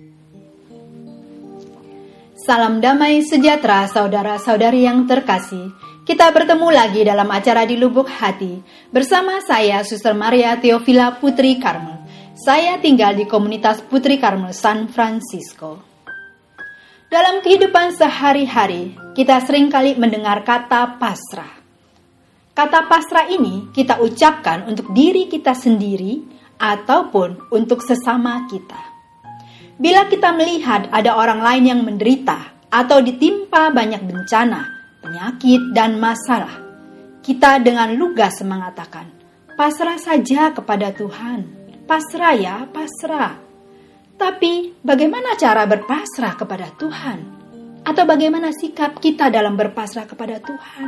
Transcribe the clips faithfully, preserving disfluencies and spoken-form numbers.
Salam damai sejahtera saudara-saudari yang terkasih. Kita bertemu lagi dalam acara Di Lubuk Hati bersama saya Suster Maria Theophila Putri Karmel. Saya tinggal di komunitas Putri Karmel San Francisco. Dalam kehidupan sehari-hari, kita seringkali mendengar kata pasrah. Kata pasrah ini kita ucapkan untuk diri kita sendiri ataupun untuk sesama kita. Bila kita melihat ada orang lain yang menderita atau ditimpa banyak bencana, penyakit, dan masalah, kita dengan lugas mengatakan, pasrah saja kepada Tuhan. Pasrah ya, pasrah. Tapi bagaimana cara berpasrah kepada Tuhan? Atau bagaimana sikap kita dalam berpasrah kepada Tuhan?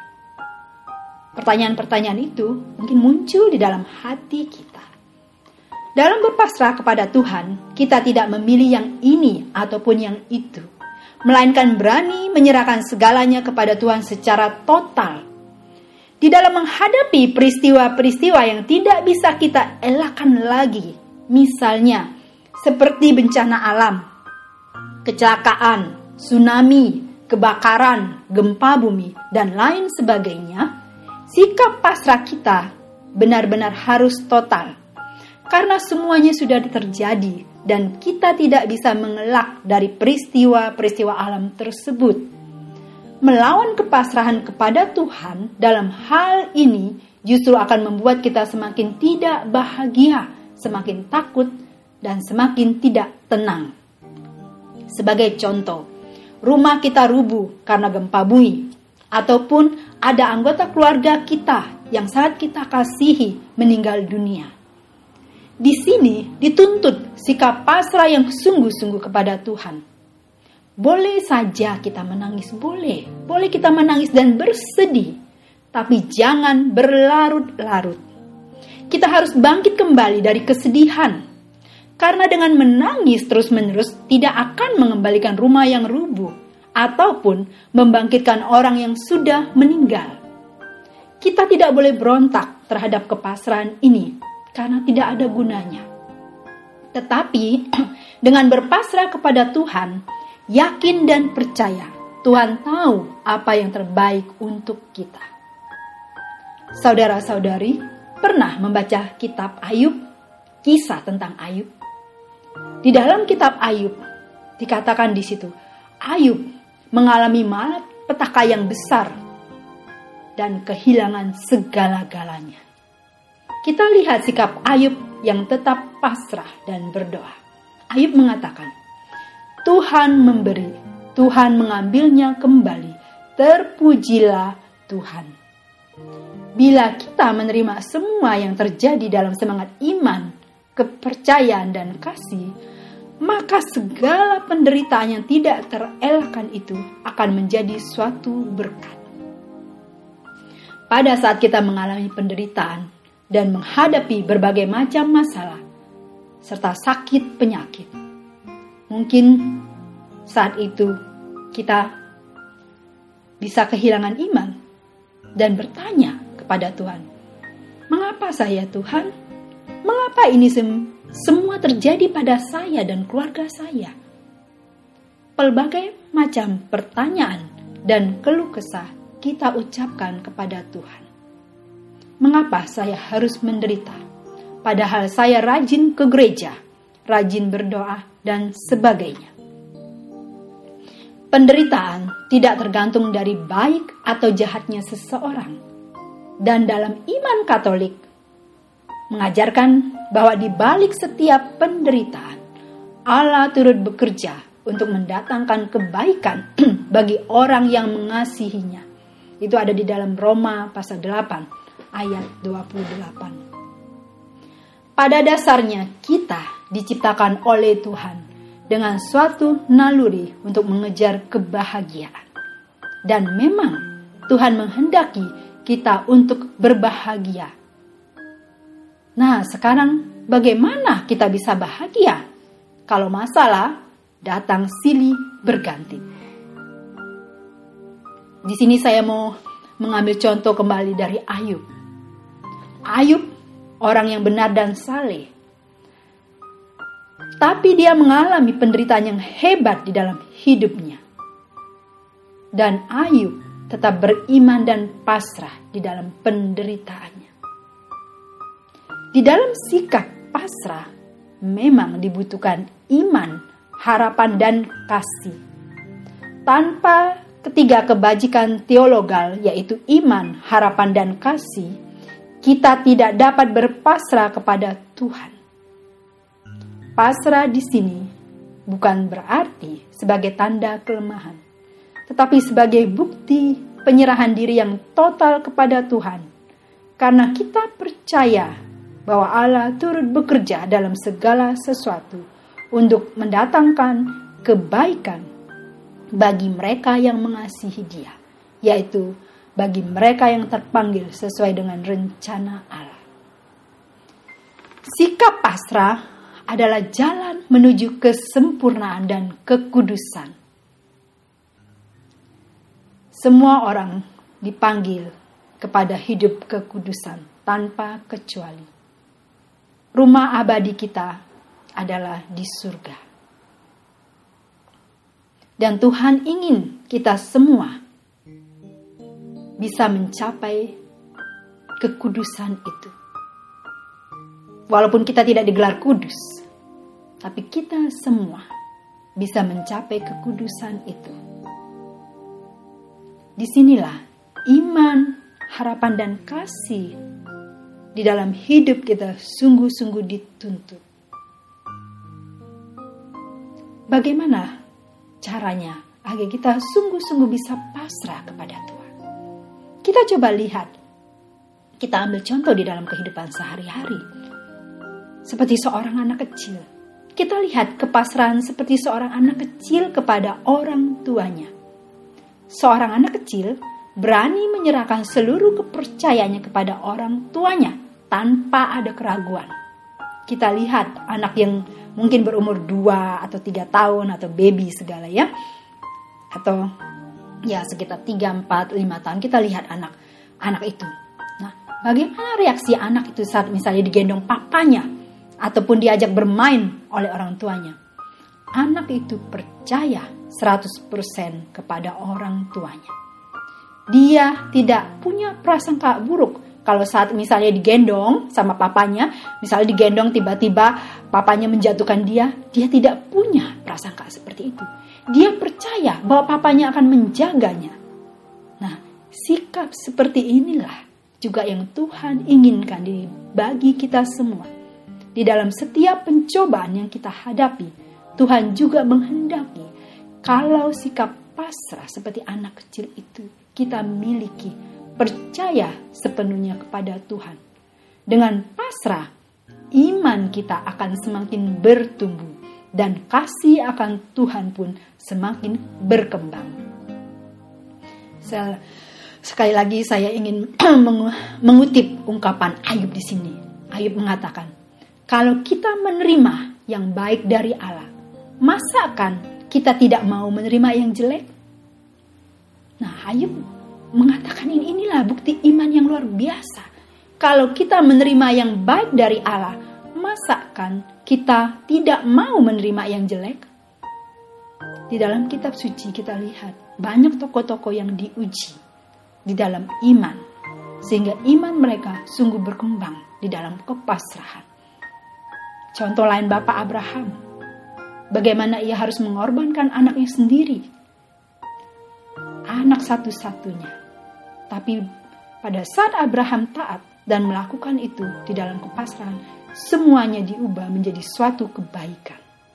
Pertanyaan-pertanyaan itu mungkin muncul di dalam hati kita. Dalam berpasrah kepada Tuhan, kita tidak memilih yang ini ataupun yang itu, melainkan berani menyerahkan segalanya kepada Tuhan secara total. Di dalam menghadapi peristiwa-peristiwa yang tidak bisa kita elakkan lagi, misalnya seperti bencana alam, kecelakaan, tsunami, kebakaran, gempa bumi, dan lain sebagainya, sikap pasrah kita benar-benar harus total. Karena semuanya sudah terjadi dan kita tidak bisa mengelak dari peristiwa-peristiwa alam tersebut. Melawan kepasrahan kepada Tuhan dalam hal ini justru akan membuat kita semakin tidak bahagia, semakin takut, dan semakin tidak tenang. Sebagai contoh, rumah kita rubuh karena gempa bumi, ataupun ada anggota keluarga kita yang sangat kita kasihi meninggal dunia. Di sini dituntut sikap pasrah yang sungguh-sungguh kepada Tuhan. Boleh saja kita menangis, boleh. Boleh kita menangis dan bersedih. Tapi jangan berlarut-larut. Kita harus bangkit kembali dari kesedihan. Karena dengan menangis terus-menerus tidak akan mengembalikan rumah yang rubuh. Ataupun membangkitkan orang yang sudah meninggal. Kita tidak boleh berontak terhadap kepasrahan ini. Karena tidak ada gunanya. Tetapi dengan berpasrah kepada Tuhan, yakin dan percaya Tuhan tahu apa yang terbaik untuk kita. Saudara-saudari, pernah membaca kitab Ayub, kisah tentang Ayub? Di dalam kitab Ayub dikatakan di situ, Ayub mengalami malapetaka yang besar dan kehilangan segala-galanya. Kita lihat sikap Ayub yang tetap pasrah dan berdoa. Ayub mengatakan, Tuhan memberi, Tuhan mengambilnya kembali, terpujilah Tuhan. Bila kita menerima semua yang terjadi dalam semangat iman, kepercayaan dan kasih, maka segala penderitaan yang tidak terelakkan itu akan menjadi suatu berkat. Pada saat kita mengalami penderitaan, dan menghadapi berbagai macam masalah, serta sakit penyakit. Mungkin saat itu kita bisa kehilangan iman dan bertanya kepada Tuhan, mengapa saya Tuhan? Mengapa ini sem- semua terjadi pada saya dan keluarga saya? Pelbagai macam pertanyaan dan keluh kesah kita ucapkan kepada Tuhan. Mengapa saya harus menderita? Padahal saya rajin ke gereja, rajin berdoa, dan sebagainya. Penderitaan tidak tergantung dari baik atau jahatnya seseorang. Dan dalam iman Katolik, mengajarkan bahwa di balik setiap penderitaan, Allah turut bekerja untuk mendatangkan kebaikan bagi orang yang mengasihinya. Itu ada di dalam Roma pasal delapan. Ayat dua puluh delapan. Pada dasarnya kita diciptakan oleh Tuhan dengan suatu naluri untuk mengejar kebahagiaan. Dan memang Tuhan menghendaki kita untuk berbahagia. Nah, sekarang bagaimana kita bisa bahagia? Kalau masalah datang silih berganti. Di sini saya mau mengambil contoh kembali dari Ayub. Ayub, orang yang benar dan saleh. tapi dia mengalami penderitaan yang hebat di dalam hidupnya. Dan Ayub tetap beriman dan pasrah di dalam penderitaannya. Di dalam sikap pasrah memang dibutuhkan iman, harapan, dan kasih. Tanpa ketiga kebajikan teologal, yaitu iman, harapan, dan kasih, kita tidak dapat berpasrah kepada Tuhan. Pasrah di sini bukan berarti sebagai tanda kelemahan, tetapi sebagai bukti penyerahan diri yang total kepada Tuhan. Karena kita percaya bahwa Allah turut bekerja dalam segala sesuatu untuk mendatangkan kebaikan bagi mereka yang mengasihi Dia, yaitu bagi mereka yang terpanggil sesuai dengan rencana Allah. Sikap pasrah adalah jalan menuju kesempurnaan dan kekudusan. Semua orang dipanggil kepada hidup kekudusan tanpa kecuali. Rumah abadi kita adalah di surga. Dan Tuhan ingin kita semua bisa mencapai kekudusan itu. Walaupun kita tidak digelar kudus, tapi kita semua bisa mencapai kekudusan itu. Disinilah iman, harapan, dan kasih di dalam hidup kita sungguh-sungguh dituntut. Bagaimana caranya agar kita sungguh-sungguh bisa pasrah kepada Tuhan? Kita coba lihat, kita ambil contoh di dalam kehidupan sehari-hari. Seperti seorang anak kecil, kita lihat kepasrahan seperti seorang anak kecil kepada orang tuanya. Seorang anak kecil berani menyerahkan seluruh kepercayaannya kepada orang tuanya tanpa ada keraguan. Kita lihat anak yang mungkin berumur dua atau tiga tahun atau baby segala ya. Atau ya sekitar tiga, empat, lima tahun, kita lihat anak anak itu. Nah, bagaimana reaksi anak itu saat misalnya digendong papanya ataupun diajak bermain oleh orang tuanya? Anak itu percaya seratus persen kepada orang tuanya. Dia tidak punya prasangka buruk kalau saat misalnya digendong sama papanya, misalnya digendong tiba-tiba papanya menjatuhkan dia, dia tidak punya prasangka seperti itu. Dia percaya bahwa papanya akan menjaganya. Nah, sikap seperti inilah juga yang Tuhan inginkan bagi kita semua. Di dalam setiap pencobaan yang kita hadapi, Tuhan juga menghendaki kalau sikap pasrah seperti anak kecil itu kita miliki, percaya sepenuhnya kepada Tuhan. Dengan pasrah, iman kita akan semakin bertumbuh dan kasih akan Tuhan pun semakin berkembang. Sekali lagi saya ingin mengutip ungkapan Ayub di sini. Ayub mengatakan, kalau kita menerima yang baik dari Allah, masakan kita tidak mau menerima yang jelek? Nah, Ayub mengatakan ini, inilah bukti iman yang luar biasa. Kalau kita menerima yang baik dari Allah, masakan kita tidak mau menerima yang jelek? Di dalam kitab suci kita lihat banyak tokoh-tokoh yang diuji di dalam iman, sehingga iman mereka sungguh berkembang di dalam kepasrahan. Contoh lain Bapak Abraham. Bagaimana ia harus mengorbankan anaknya sendiri. Anak satu-satunya. Tapi pada saat Abraham taat dan melakukan itu di dalam kepasrahan, semuanya diubah menjadi suatu kebaikan.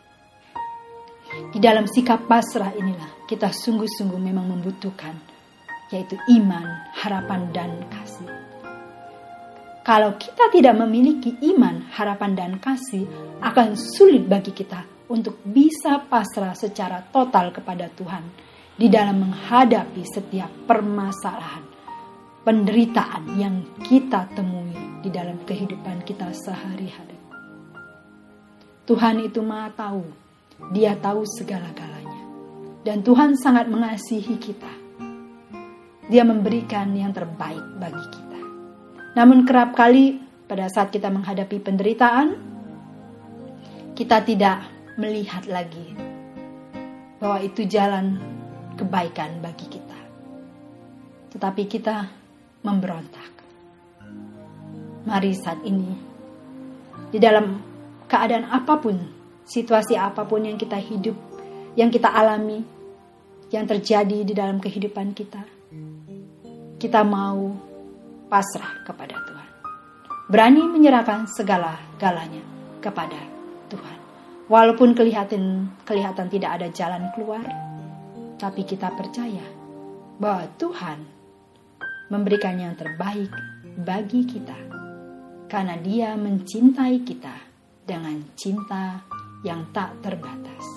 Di dalam sikap pasrah inilah kita sungguh-sungguh memang membutuhkan, yaitu iman, harapan, dan kasih. Kalau kita tidak memiliki iman, harapan, dan kasih, akan sulit bagi kita untuk bisa pasrah secara total kepada Tuhan di dalam menghadapi setiap permasalahan, penderitaan yang kita temui di dalam kehidupan kita sehari-hari. Tuhan itu Maha tahu, Dia tahu segala-galanya, dan Tuhan sangat mengasihi kita. Dia memberikan yang terbaik bagi kita. Namun kerap kali pada saat kita menghadapi penderitaan, kita tidak melihat lagi bahwa itu jalan kebaikan bagi kita. Tetapi kita memberontak. Mari saat ini, di dalam keadaan apapun, situasi apapun yang kita hidup, yang kita alami, yang terjadi di dalam kehidupan kita, kita mau pasrah kepada Tuhan. Berani menyerahkan segala-galanya kepada Tuhan. Walaupun kelihatan kelihatan tidak ada jalan keluar, tapi kita percaya bahwa Tuhan memberikan yang terbaik bagi kita, karena Dia mencintai kita dengan cinta yang tak terbatas.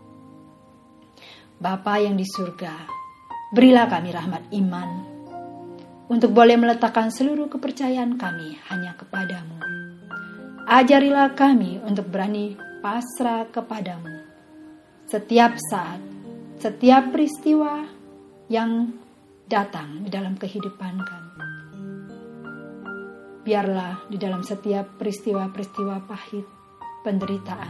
Bapa yang di surga, berilah kami rahmat iman untuk boleh meletakkan seluruh kepercayaan kami hanya kepadamu. Ajarilah kami untuk berani pasrah kepadamu setiap saat, setiap peristiwa yang datang di dalam kehidupan kami. Biarlah di dalam setiap peristiwa-peristiwa pahit, penderitaan,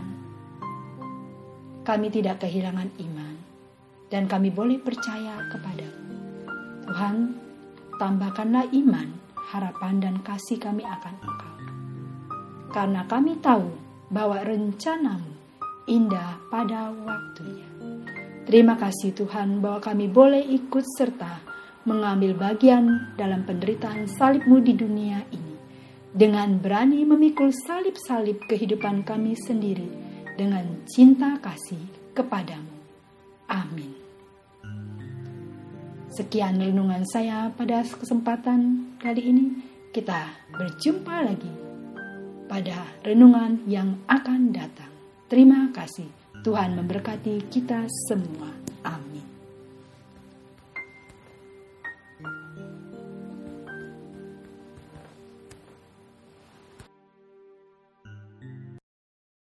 kami tidak kehilangan iman dan kami boleh percaya kepadamu. Tuhan, tambahkanlah iman, harapan dan kasih kami akan Engkau. Karena kami tahu bahwa rencanamu indah pada waktunya. Terima kasih Tuhan bahwa kami boleh ikut serta mengambil bagian dalam penderitaan salib-Mu di dunia ini, dengan berani memikul salib-salib kehidupan kami sendiri dengan cinta kasih kepadamu. Amin. Sekian renungan saya pada kesempatan kali ini. Kita berjumpa lagi pada renungan yang akan datang. Terima kasih. Tuhan memberkati kita semua. Amin.